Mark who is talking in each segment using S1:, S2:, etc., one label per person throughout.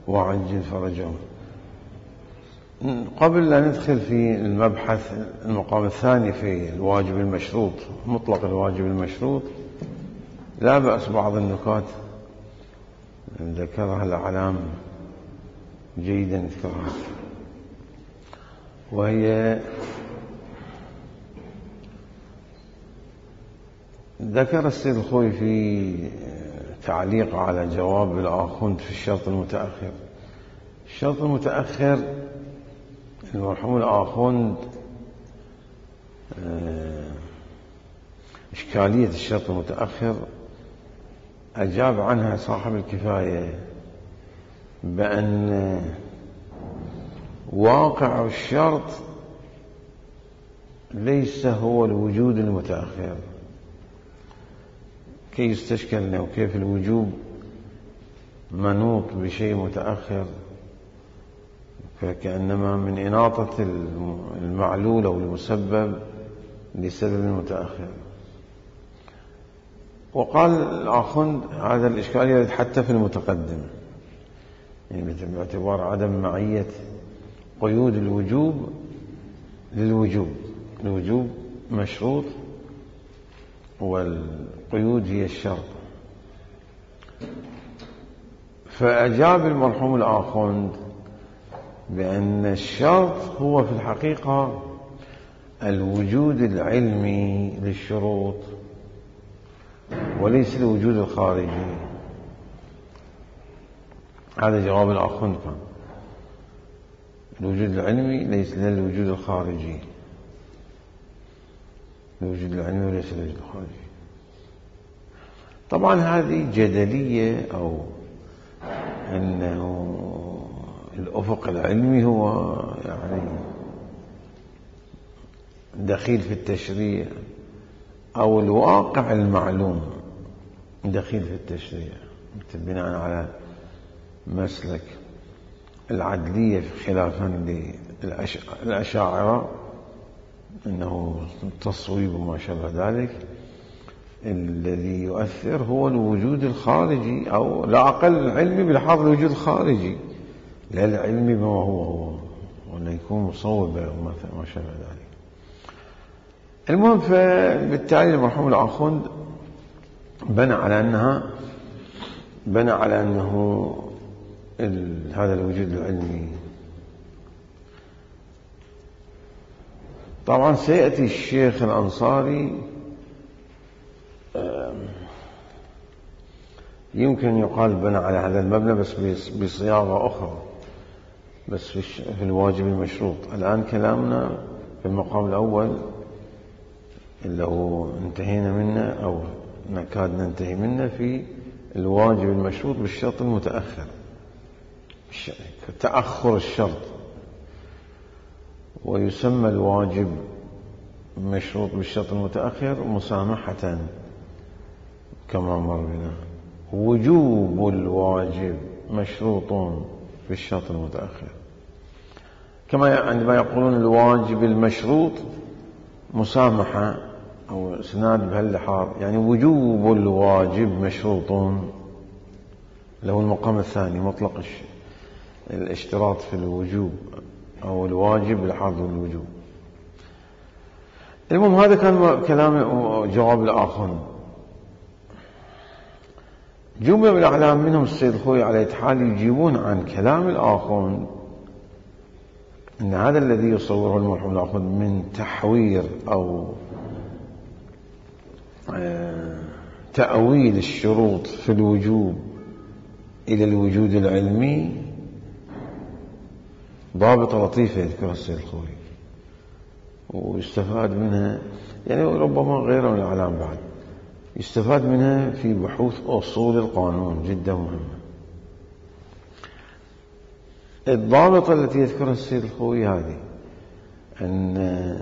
S1: وعجل فرجهم. قبل أن ندخل في المبحث المقام الثاني في الواجب المشروط، مطلق الواجب المشروط، لا بأس بعض النكات ذكرها الأعلام جيدا نذكرها، وهي ذكر السيد الخوي في تعليق على جواب الآخوند في الشرط المتأخر. الشرط المتأخر المرحوم الآخوند إشكالية الشرط المتأخر أجاب عنها صاحب الكفاية بأن واقع الشرط ليس هو الوجود المتأخر. كي يستشكل لنا وكيف الوجوب منوط بشيء متأخر، فكأنما من إناطة المعلول أو المسبب لسبب متأخر. وقال الآخوند هذا الإشكال يرد حتى في المتقدم، يعني باعتبار عدم معية قيود الوجوب للوجوب. الوجوب مشروط والقيود هي الشرط. فأجاب المرحوم الآخوند بأن الشرط هو في الحقيقة الوجود العلمي للشروط وليس الوجود الخارجي. هذا جواب الآخوند كان الوجود العلمي ليس الوجود الخارجي، الوجود العلمي وليس الوجود الخارجي. طبعا هذه جدلية، أو أنه الأفق العلمي هو يعني دخيل في التشريع، أو الواقع المعلوم دخيل في التشريع، بناء على مسلك العدلية خلافا للأشاعرة إنه التصويب وما شابه ذلك. الذي يؤثر هو الوجود الخارجي، أو لا أقل العلمي بلحاظ الوجود الخارجي، لا العلمي بما هو وأنه يكون مصوبة وما شابه ذلك. المهم، فبالتالي المرحوم الآخوند بنى على أنه هذا الوجود العلمي. طبعا سيأتي الشيخ الأنصاري يمكن يقال بنى على هذا المبنى بس بصياغة أخرى، بس في الواجب المشروط. الآن كلامنا في المقام الأول اللي هو انتهينا منه أو نكاد ننتهي منه في الواجب المشروط بالشرط المتأخر، تأخر الشرط. ويسمى الواجب مشروط بالشرط المتأخر مسامحة كما مر بنا. وجوب الواجب مشروط بالشرط المتأخر، كما عندما يقولون الواجب المشروط مسامحة أو إسناد بهاللحاظ، يعني وجوب الواجب مشروط له المقام الثاني مطلق الاشتراط في الوجوب أو الواجب بلحاظ الوجوب. المهم، هذا كان كلام جواب الآخوند. جملة من الأعلام منهم السيد الخوي على حال يجيبون عن كلام الآخوند أن هذا الذي يصوره المرحوم الآخوند من تحوير أو تأويل الشروط في الوجوب إلى الوجود العلمي ضابطة لطيفة يذكرها السيد الخوي ويستفاد منها، يعني ربما غيره من الأعلام بعد يستفاد منها في بحوث أصول القانون، جدا مهمة. الضابطة التي يذكرها السيد الخوي هذه أن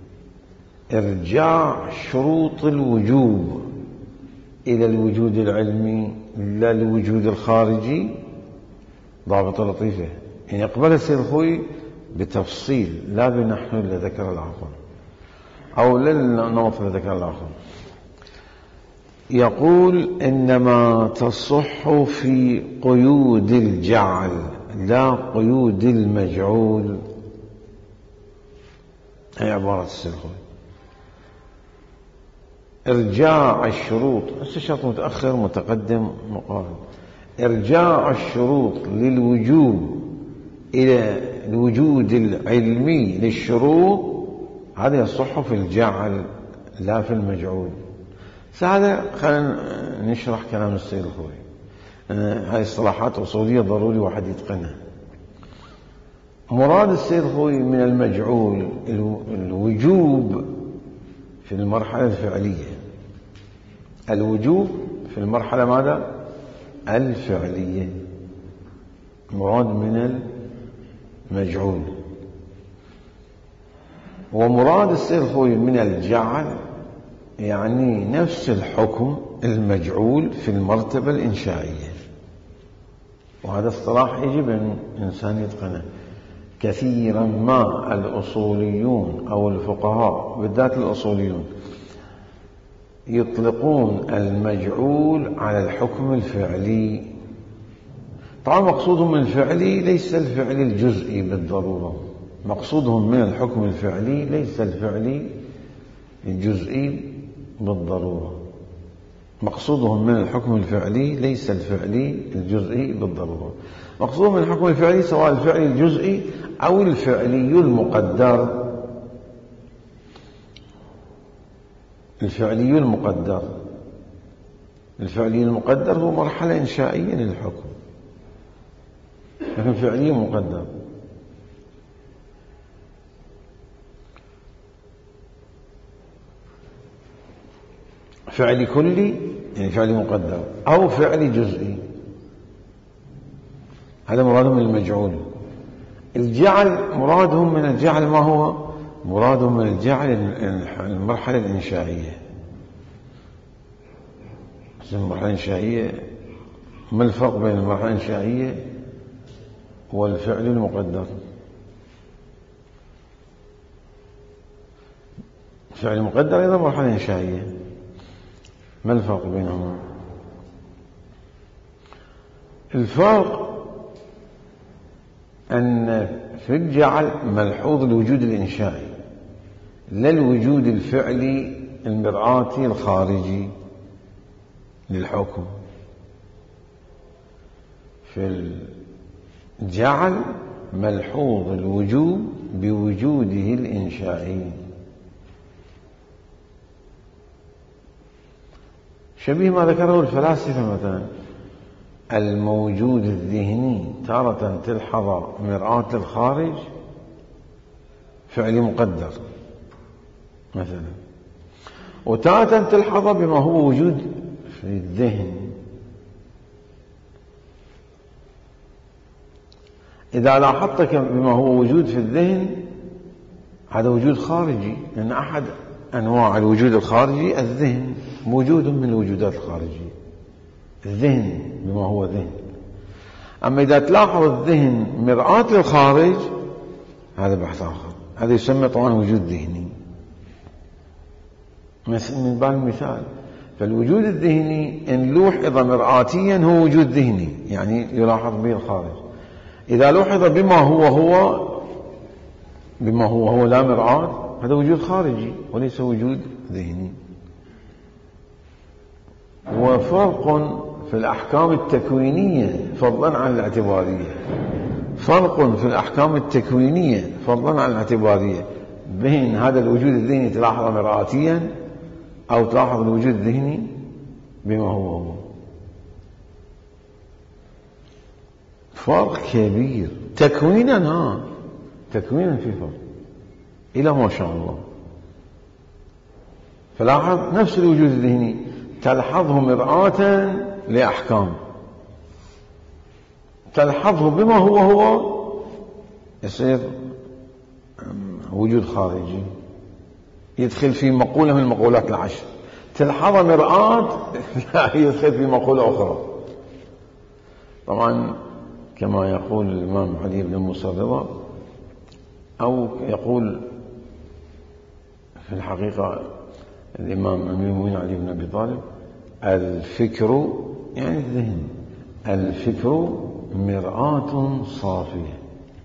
S1: إرجاع شروط الوجوب إلى الوجود العلمي لا الوجود الخارجي ضابطة لطيفة، يعني يقبلها السيد الخوي بتفصيل لا بنحو اللي ذكر الآخر أو للنمط اللي ذكر الآخر. يقول إنما تصح في قيود الجعل لا قيود المجعول. هي عبارة السيد الخوئي. إرجاع الشروط، شرط متأخر متقدم مقارن. إرجاع الشروط للوجوب إلى الوجود العلمي للشروط هذا يصح في الجعل لا في المجعول. هذا خلينا نشرح كلام السيد الخوئي. هذه اصطلاحات أصولية ضروري واحد يتقنها. مراد السيد الخوئي من المجعول الوجوب في المرحلة الفعلية. الوجوب في المرحلة ماذا؟ الفعلية. مراد من المجعول. ومراد السيد الخوئي من الجعل يعني نفس الحكم المجعول في المرتبة الإنشائية. وهذا اصطلاح يجب أن الإنسان يتقنه. كثيرا ما الأصوليون أو الفقهاء بالذات الأصوليون يطلقون المجعول على الحكم الفعلي. طبعا مقصودهم من الفعلي ليس الفعل الجزئي بالضرورة. مقصودهم من الحكم الفعلي ليس الفعل الجزئي بالضرورة. مقصودهم من الحكم الفعلي ليس الفعلي الجزئي بالضرورة. مقصودهم من الحكم الفعلي سواء الفعل الجزئي أو الفعلي المقدر. الفعلي المقدر. الفعلي المقدر هو مرحلة إنشائية للحكم، لكن فعلي مقدر. فعل كلي يعني فعل مقدر أو فعل جزئي. هذا مرادهم من المجعول. الجعل مرادهم من الجعل ما هو؟ مرادهم من الجعل المرحلة الإنشائية. المرحلة الإنشائية ما الفرق بين المرحلة الإنشائية والفعل المقدر؟ الفعل المقدر أيضا مرحلة إنشائية. ما الفرق بينهما؟ الفرق أن في الجعل ملحوظ الوجود الإنشائي لا الوجود الفعلي المرآتي الخارجي للحكم. في الجعل ملحوظ الوجود بوجوده الإنشائي. شبيه ما ذكره الفلاسفة مثلا. الموجود الذهني تارة تلحظ مرآة الخارج فعل مقدر مثلا، وتارة تلحظ بما هو وجود في الذهن. إذا لاحظت بما هو وجود في الذهن هذا وجود خارجي، لأن أحد أنواع الوجود الخارجي الذهن موجود من الوجودات الخارجية. الذهن بما هو ذهن. أما إذا تلاحظ الذهن مرآة للخارج هذا بحث آخر. هذا يسمى طبعا وجود ذهني من باب المثال. فالوجود الذهني إن لوحظ مرآتيا هو وجود ذهني يعني يلاحظ به الخارج. إذا لوحظ بما هو لا مرآة هذا وجود خارجي وليس وجود ذهني. وفرق في الأحكام التكوينية فضلا عن الاعتبارية. فرق في الأحكام التكوينية فضلا عن الاعتبارية بين هذا الوجود الذهني تلاحظ مرآتيا أو تلاحظ الوجود الذهني بما هو. فرق كبير تكوينا. تكوينا في فرق إلى ما شاء الله. فلاحظ نفس الوجود الذهني تلحظه مرآة لأحكام، تلحظه بما هو يصير وجود خارجي يدخل في مقولة من المقولات العشر. تلحظه مرآة لا يدخل في مقولة أخرى. طبعا كما يقول الإمام علي بن موسى الرضا أو يقول في الحقيقة الإمام أمير المؤمنين علي بن أبي طالب الفكر يعني الذهن، الفكر مرآة صافية.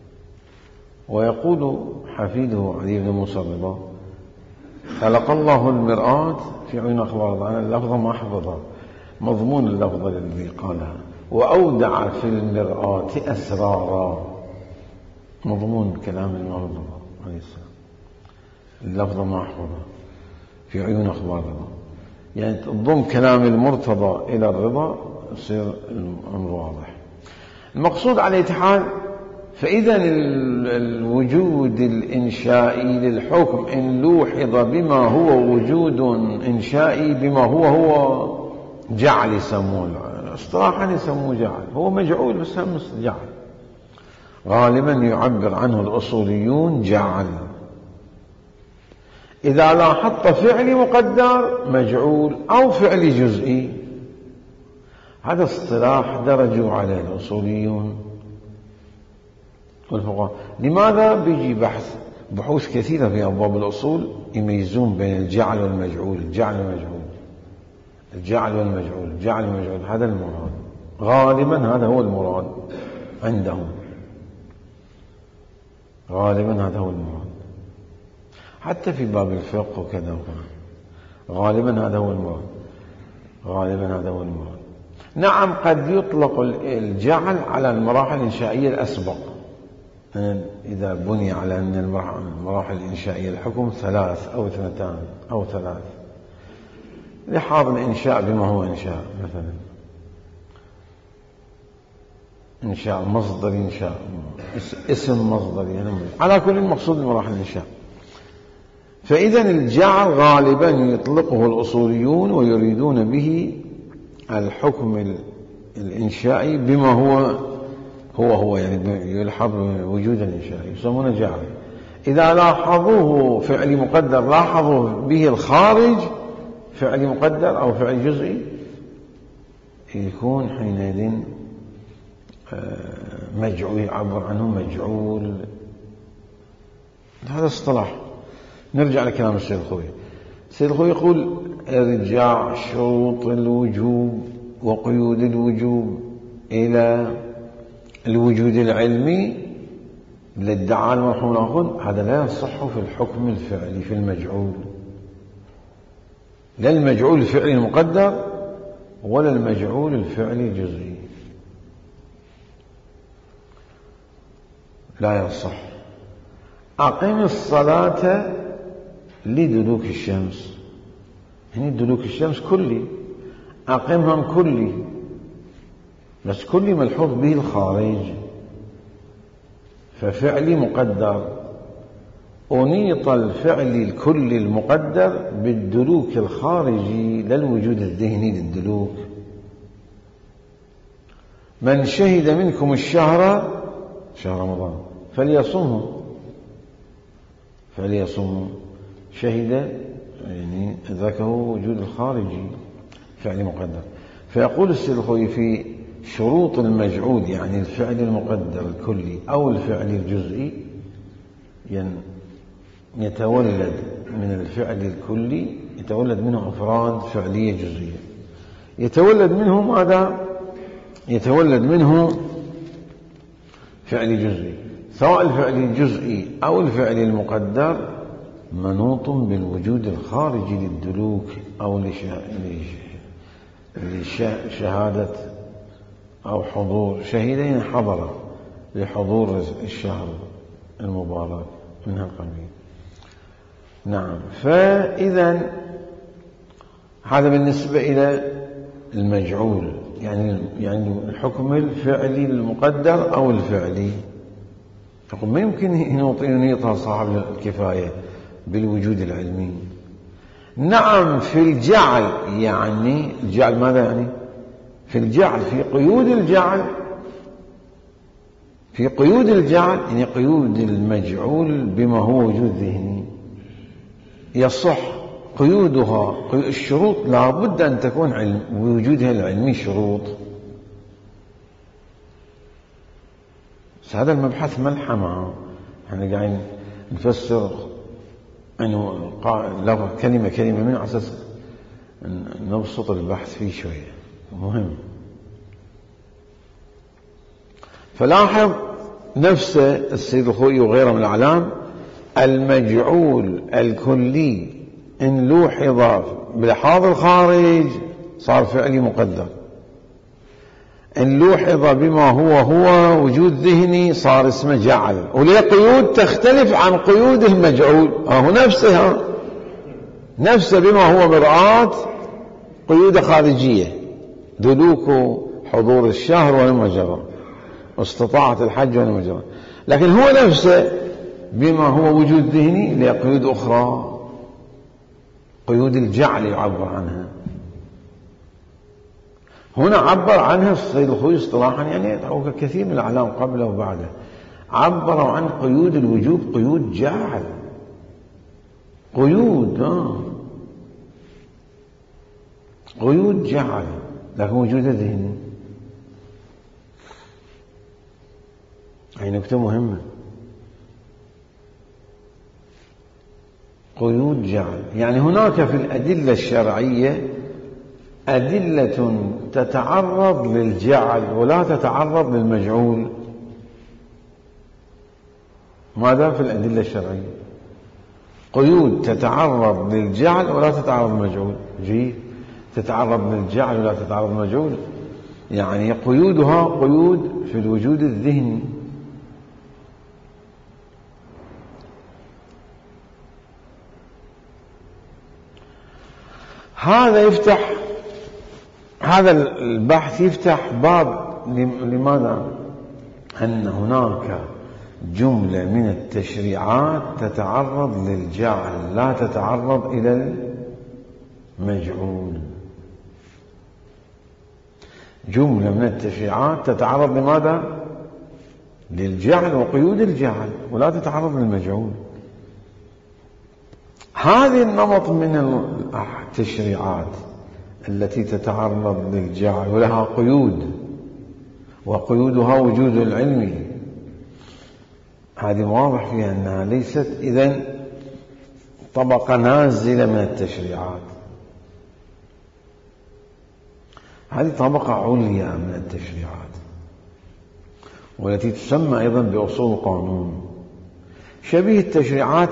S1: ويقول حفيده علي بن موسى الرضا: خلق الله المرآة في عيون أخبار. أنا اللفظة ما أحفظها، مضمون اللفظة الذي قالها: وأودع في المرآة أسرارا. مضمون كلام الإمام الرضا عليه السلام، اللفظة ما أحفظها، في عيون أخبار الرضا، يعني تضم كلام المرتضى إلى الرضا يصير الأمر واضح. المقصود على أي حال، فإذا الوجود الإنشائي للحكم إن لوحظ بما هو وجود إنشائي بما هو جعل، يسموه اصطلاحا يسموه جعل، هو مجعول بس هم جعل، غالبا يعبر عنه الأصوليون جعل. إذا لاحظت فعل مقدر مجعول أو فعل جزئي، هذا اصطلاح درجوا عليه الأصوليون والفقهاء. لماذا؟ بيجي بحوث كثيرة في أبواب الأصول يميزون بين الجعل والمجعول، الجعل والمجعول، الجعل والمجعول، الجعل والمجعول، هذا المراد غالبا، هذا هو المراد عندهم، غالبا هذا هو المراد، حتى في باب الفقه وكذا وكذا، غالبا هذا هو المراد، غالبا هذا هو المراد. نعم، قد يطلق الجعل على المراحل الإنشائية الأسبق، إذا بني على أن المراحل الإنشائية الحكم 3 أو 2 أو 3، لحاظ الإنشاء بما هو إنشاء، مثلا إنشاء مصدر، إنشاء اسم مصدري، يعني على كل المقصود المراحل الإنشاء. فإذا الجعل غالبا يطلقه الأصوليون ويريدون به الحكم الإنشائي بما هو يعني يلحظ وجود الإنشائي، يسمونه جعل. إذا لاحظوه فعل مقدر لاحظوا به الخارج، فعل مقدر أو فعل جزئي، يكون حينئذ مجعول، يعبر عنه مجعول. هذا اصطلاح. نرجع لكلام السيد الخوي. السيد الخوي يقول: ارجع شروط الوجوب وقيود الوجوب إلى الوجود العلمي للدعاء المرحوم الأخذ، هذا لا يصح في الحكم الفعلي في المجعول، لا المجعول الفعلي المقدر ولا المجعول الفعلي الجزئي، لا يصح. أقم الصلاة لدلوك الشمس، هنا دلوك الشمس كلي، أقمهم كلي، بس كلي ملحوظ به الخارج، ففعلي مقدر، أنيط الفعل الكلي المقدر بالدلوك الخارجي للوجود الذهني للدلوك. من شهد منكم الشهر، شهر رمضان، فليصمه، شهد يعني ذاكه وجود الخارجي، فعل مقدر. فيقول السيد الخوي في شروط المجعول، يعني الفعل المقدر الكلي أو الفعل الجزئي، يتولد من الفعل الكلي، يتولد منه أفراد فعلية جزئية، يتولد منه ماذا؟ يتولد منه فعل جزئي، سواء الفعل الجزئي أو الفعل المقدر منوط بالوجود الخارجي للدلوك أو لشهادة أو حضور، شهيدين حضر لحضور الشهر المبارك من هالقبيل. نعم. فإذا هذا بالنسبة إلى المجعول، يعني الحكم الفعلي المقدر أو الفعلي. يقول ما يمكن ينيطها صاحب الكفاية بالوجود العلمي. نعم، في الجعل، يعني الجعل ماذا يعني؟ في الجعل، في قيود الجعل، في قيود الجعل، يعني قيود المجعول بما هو وجود ذهني، يصح قيودها. الشروط لا بد أن تكون وجودها العلمي شروط. بس هذا المبحث ملحمة، احنا قاعدين نفسر أنه كلمة من أساس نبسط البحث فيه شوية، مهم. فلاحظ نفسه السيد الخوئي وغيره من الأعلام: المجعول الكلي إن لوحظ بلحاظ الخارج صار فعلي مقدر، إن لوحظ بما هو وجود ذهني صار اسمه جعل، وليه قيود تختلف عن قيود المجعول. هو نفسه بما هو مرآة قيود خارجية، دلوك حضور الشهر والمجرى واستطاعة الحج والمجرى، لكن هو نفسه بما هو وجود ذهني له قيود أخرى، قيود الجعل يعبر عنها. هنا عبر عنها السيد الخوئي اصطلاحا، يعني كثير من الأعلام قبله وبعده عبروا عن قيود الوجوب قيود جعل، قيود جعل، لكن وجود ذهني. هي نكتة مهمة، قيود جعل. يعني هناك في الأدلة الشرعية أدلة تتعرض للجعل ولا تتعرض للمجعول. ماذا في الأدلة الشرعية؟ قيود تتعرض للجعل ولا تتعرض للمجعول. جيد، تتعرض للجعل ولا تتعرض للمجعول، يعني قيودها قيود في الوجود الذهني. هذا البحث يفتح باب لماذا؟ أن هناك جملة من التشريعات تتعرض للجعل لا تتعرض إلى المجعول. جملة من التشريعات تتعرض لماذا؟ للجعل وقيود الجعل، ولا تتعرض للمجعول. هذه النمط من التشريعات التي تتعرض للجعل ولها قيود، وقيودها وجود العلم، هذه واضح فيها أنها ليست إذن طبقة نازلة من التشريعات، هذه طبقة عليا من التشريعات، والتي تسمى أيضا بأصول القانون. شبيه التشريعات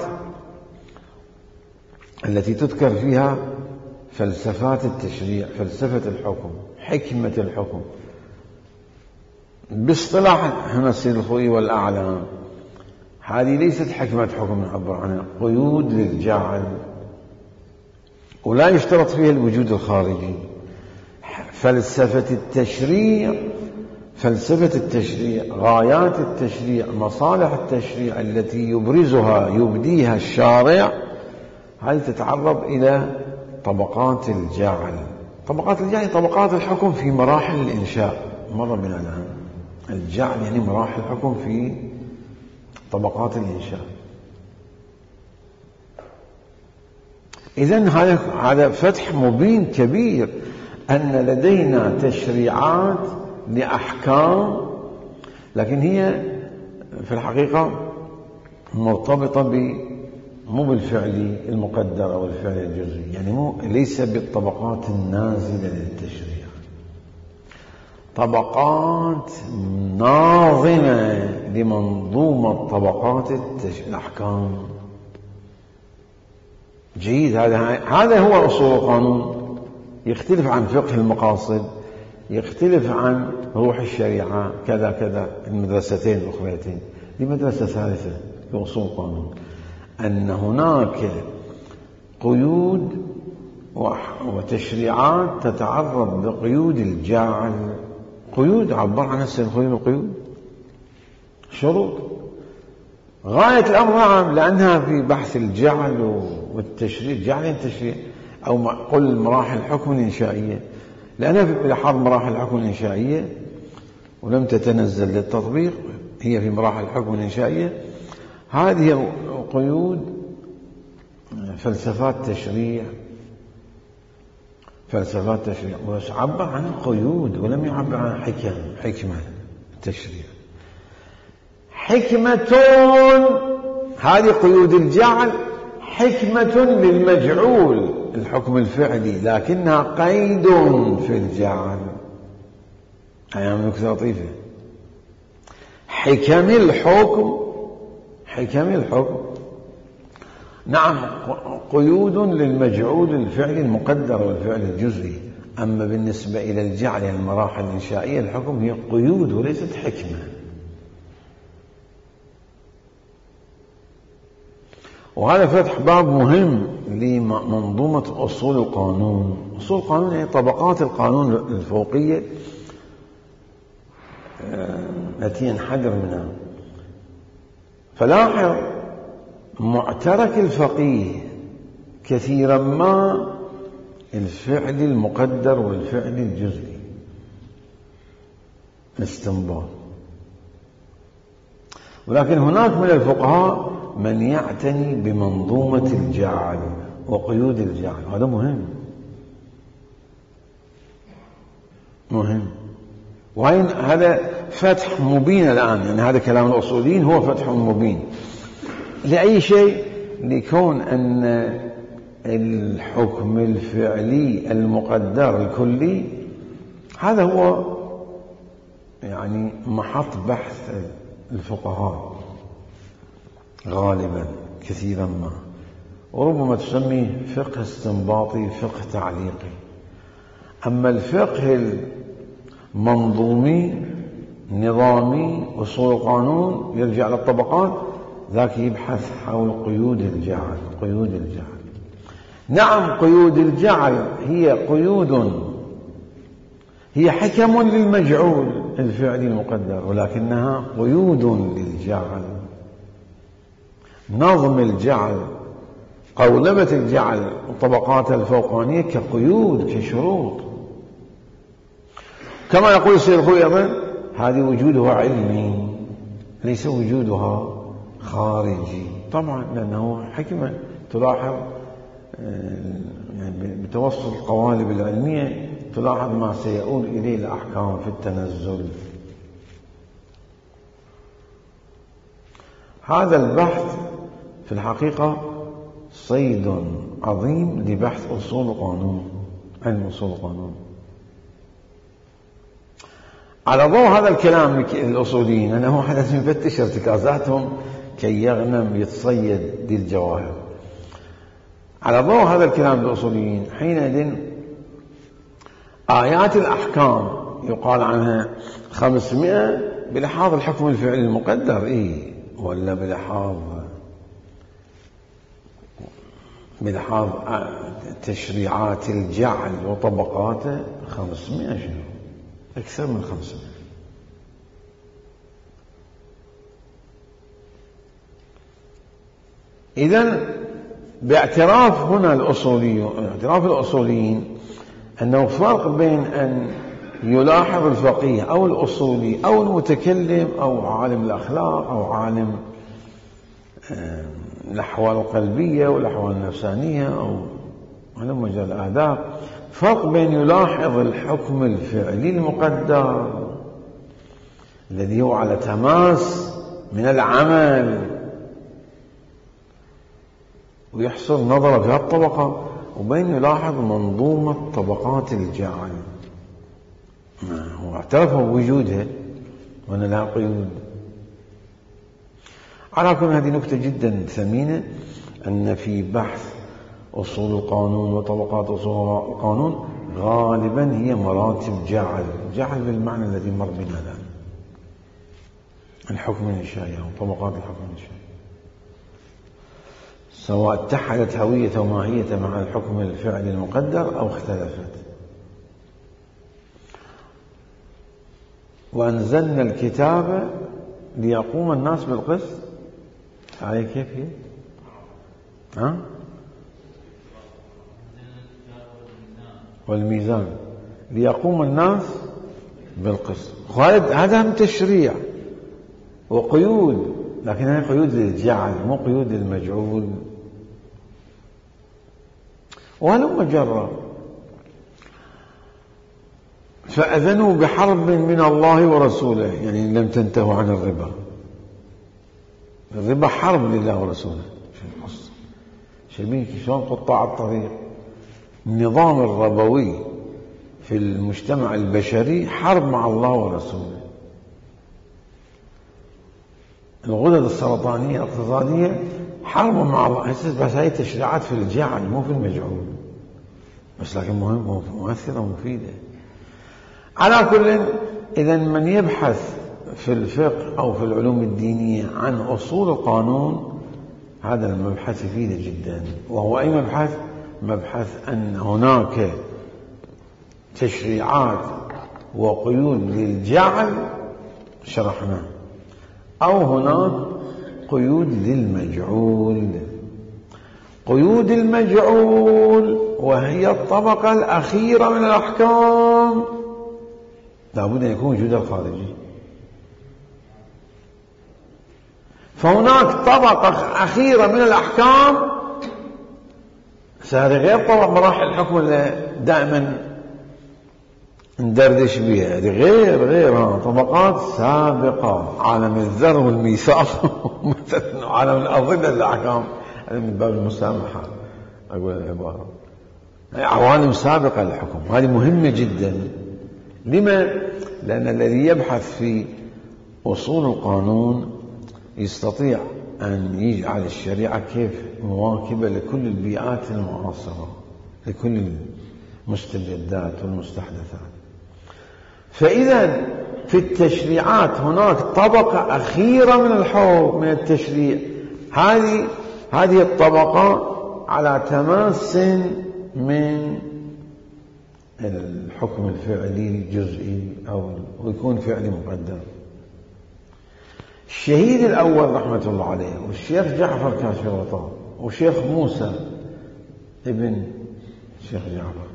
S1: التي تذكر فيها فلسفات التشريع، فلسفة الحكم، حكمة الحكم، باصطلاح هنا السيد الخوئي والأعلام، هذه ليست حكمة حكم نعبر عنها، قيود للجعل، ولا يشترط فيها الوجود الخارجي. فلسفة التشريع، غايات التشريع، مصالح التشريع التي يبديها الشارع، هذه تتعرض إلى طبقات الجعل. طبقات الجعل طبقات الحكم في مراحل الإنشاء، مرة من الآن الجعل يعني مراحل الحكم في طبقات الإنشاء. إذن هذا فتح مبين كبير أن لدينا تشريعات لأحكام، لكن هي في الحقيقة مرتبطة مو بالفعل المقدر أو الفعل الجزئي، يعني ليس بالطبقات النازلة للتشريع، طبقات ناظمة لمنظومة طبقات الأحكام. جيد، هذا هو أصول القانون. يختلف عن فقه المقاصد، يختلف عن روح الشريعة، كذا كذا. المدرستين الأخريتين دي مدرسة ثالثة في أصول القانون، أن هناك قيود وتشريعات تتعرض لقيود الجعل. قيود عبر عنها السيد الخوئي بالقيود، شروط، غاية الأمر نعم، لأنها في بحث الجعل والتشريع، جعل التشريع أو قل مراحل الحكم الإنشائية، لأنها في لحاظ مراحل الحكم الإنشائية ولم تتنزل للتطبيق، هي في مراحل الحكم الإنشائية. هذه قيود فلسفات تشريع، وعبر عن قيود ولم يعبر عن حكمة التشريع. حكمة، هذه قيود الجعل، حكمة للمجعول الحكم الفعلي لكنها قيد في الجعل. أيام نكتة لطيفة. حكم الحكم نعم قيود للمجعول الفعل المقدر والفعل الجزئي، أما بالنسبة إلى الجعل المراحل الإنشائية الحكم هي قيود وليست حكمة. وهذا فتح باب مهم لمنظومة أصول القانون. أصول القانون هي طبقات القانون الفوقية التي ينحدر منها. فلاحظ معترك الفقيه كثيرا ما الفعل المقدر والفعل الجزئي استنباط، ولكن هناك من الفقهاء من يعتني بمنظومة الجعل وقيود الجعل. هذا مهم وهذا فتح مبين الآن، يعني هذا كلام الأصوليين هو فتح مبين لأي شيء، لكون أن الحكم الفعلي المقدر الكلي هذا هو يعني محط بحث الفقهاء غالبا كثيرا ما، وربما تسميه فقه استنباطي، فقه تعليقي. أما الفقه المنظومي نظامي أصول القانون يرجع للطبقات، ذاك يبحث حول قيود الجعل. نعم قيود الجعل هي حكم للمجعول الفعلي المقدر، ولكنها قيود للجعل. نظم الجعل، قولبة الجعل وطبقاتها الفوقانية كقيود كشروط. كما يقول السيد الخوئي أيضا هذه وجودها علمي ليس وجودها خارجي، طبعا لأنه حكمة تلاحظ يعني بتوسط القوالب العلمية تلاحظ ما سيؤول إليه الأحكام في التنزل. هذا البحث في الحقيقة صيد عظيم لبحث أصول القانون، علم أصول القانون. على ضوء هذا الكلام الأصوليين أنه حدث يفتش ارتكازاتهم كي يغنم يتصيد للجواهر. على ضوء هذا الكلام الأصوليين حينئذ آيات الأحكام يقال عنها 500 بلحاظ الحكم الفعلي المقدر ولا بلحاظ تشريعات الجعل وطبقاته 500 شنو أكثر من 500. إذن باعتراف هنا اعتراف الأصوليين أنه فرق بين أن يلاحظ الفقيه أو الأصولي أو المتكلم أو عالم الأخلاق أو عالم الأحوال القلبية والأحوال النفسانية أو علم مجال الآداب، فرق بين يلاحظ الحكم الفعلي المقدر الذي هو على تماس من العمل ويحصل نظرة في هالطبقة، وبين يلاحظ منظومة طبقات الجعل. هو اعترف بوجودها وأن لها قيود. على كل هذه نكتة جدا ثمينة، أن في بحث أصول القانون وطبقات أصول القانون غالبا هي مراتب جعل بالمعنى الذي مر بنا الآن، الحكم الإنشائي أو طبقات الحكم الإنشائي، سواء اتحدت هوية وماهية مع الحكم الفعلي المقدر أو اختلفت. وأنزلنا الكتاب ليقوم الناس بالقسط. عليه كيف هي؟ والميزان ليقوم الناس بالقسط. هذا هم تشريع وقيود، لكن هي قيود للجعل مو قيود للمجعول. وهلم جرا فأذنوا بحرب من الله ورسوله، يعني لم تنتهوا عن الربا حرب لله ورسوله. شبين شلون قطاع الطريق النظام الربوي في المجتمع البشري حرب مع الله ورسوله. الغدد السرطانية الاقتصادية حرب مع الله. بس هاي تشريعات في الجعل مو في المجعول، بس لكن مؤثرة ومفيدة. على كل، إذا من يبحث في الفقه أو في العلوم الدينية عن أصول القانون، هذا المبحث يفيده جدا. وهو أي مبحث؟ مبحث أن هناك تشريعات وقيود للجعل شرحناه، أو هناك قيود للمجعول. قيود المجعول وهي الطبقة الأخيرة من الأحكام، لابد أن يكون وجودها الخارجي. فهناك طبقة أخيرة من الأحكام، هذه غير طبق مراحل الحكم اللي دائما ندردش بها، هذه غير طبقات سابقة. عالم الذر والميثاق مثلا، عالم الأظلة الأحكام، هذا من باب المسامحة أقول العبارة، هي عوالم سابقة للحكم. هذه مهمة جدا. لما؟ لأن الذي يبحث في أصول القانون يستطيع أن يجعل الشريعة كيف مواكبة لكل البيئات المعاصرة، لكل المستجدات والمستحدثات. فإذا في التشريعات هناك طبقة أخيرة من الحكم، من التشريع. هذه الطبقة على تماس من الحكم الفعلي الجزئي أو يكون فعلي مقدر. الشهيد الأول رحمة الله عليه والشيخ جعفر كاشف الغطاء والشيخ موسى ابن الشيخ جعفر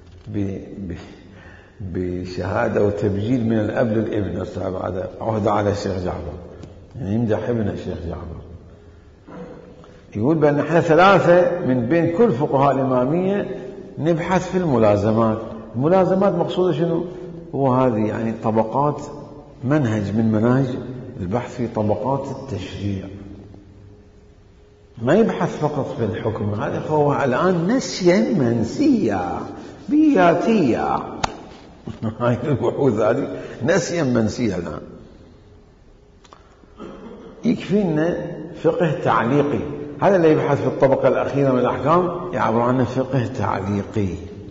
S1: بشهادة وتبجيل من الأب للابن، عهد على الشيخ جعفر، يعني يمدح ابن الشيخ جعفر. يقول بأن احنا ثلاثة من بين كل فقهاء الإمامية نبحث في الملازمات. الملازمات مقصودة شنو؟ هو هذه يعني طبقات، منهج من مناهج البحث في طبقات التشريع. ما يبحث فقط في الحكم، هذا هو الآن نسيا منسية بياتية. هاي البحوث هذه نسيا منسية الآن. يكفينا فقه تعليقي، هذا اللي يبحث في الطبقة الأخيرة من الأحكام يعبر عنه فقه تعليقي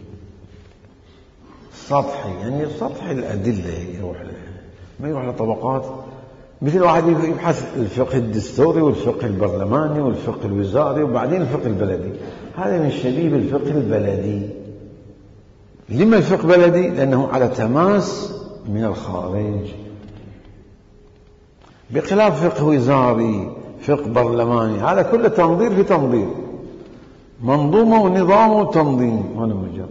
S1: سطحي، يعني سطحي الأدلة يروح لها، ما يروح لطبقات. مثل واحد يبحث الفقه الدستوري والفقه البرلماني والفقه الوزاري وبعدين الفقه البلدي، هذا من شبيب الفقه البلدي. لما الفقه بلدي؟ لأنه على تماس من الخارج، بخلاف فقه وزاري، فقه برلماني، هذا كله تنظير في تنظير، منظومة ونظام وتنظيم. هذا مجرد.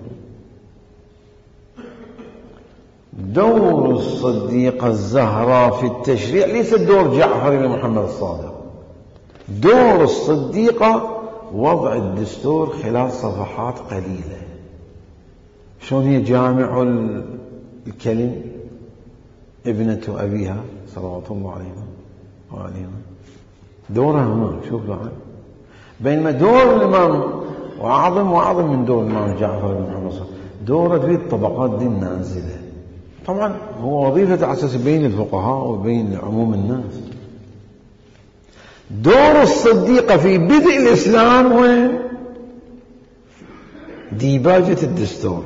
S1: دور الصديقة الزهراء في التشريع ليس دور جعفر بن محمد الصادق. دور الصديقة وضع الدستور خلال صفحات قليلة. شلون هي جامع الكلم، ابنة أبيها صلوات الله عليها دورها هناك. شوف لها. بينما دور الإمام وأعظم من دور الإمام جعفر بن محمد الصادق دوره في الطبقات دي النازلة. طبعا هو وظيفة على أساس بين الفقهاء وبين عموم الناس. دور الصديقة في بدء الإسلام وين؟ ديباجة الدستور.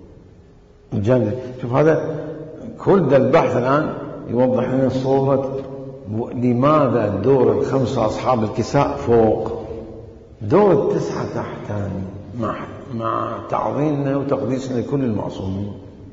S1: شوف هذا كل ده البحث الآن يوضح لنا صورة لماذا دور الخمسة أصحاب الكساء فوق، دور التسعة تحت، مع تعظيمنا وتقديسنا لكل المعصومين.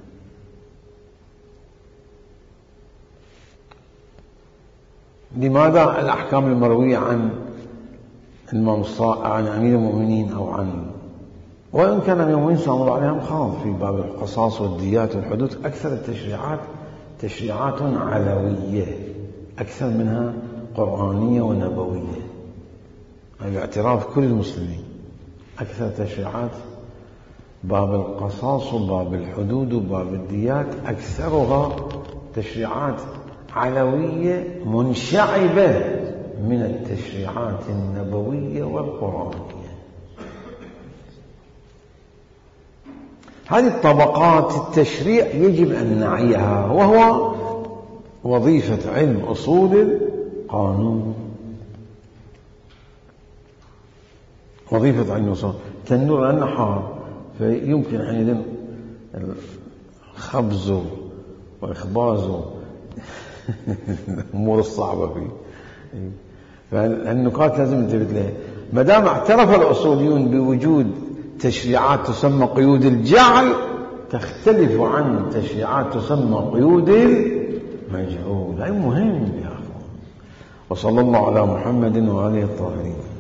S1: لماذا الأحكام المروية عن الإمام الصادق، عن أمير المؤمنين أو عن، وإن كان أمير المؤمنين صلى الله عليه وسلم خاض في باب القصاص والديات والحدود، أكثر التشريعات تشريعات علوية، أكثر منها قرآنية ونبوية، باعتراف كل المسلمين. أكثر تشريعات باب القصاص وباب الحدود وباب الديات أكثرها تشريعات علوية منشعبة من التشريعات النبوية والقرآنية. هذه الطبقات التشريع يجب أن نعيها، وهو وظيفة علم أصول القانون. وظيفة علم أصول تنور النحار، فيمكن حينئذ خبزه وإخبازه الأمور الصعبة فيه. فالنقاط لازم ننتبه لها. ما دام اعترف الأصوليون بوجود تشريعات تسمى قيود الجعل، تختلف عن تشريعات تسمى قيود المجهول. هذا مهم يا أخوان. وصلى الله على محمد وآله الطاهرين.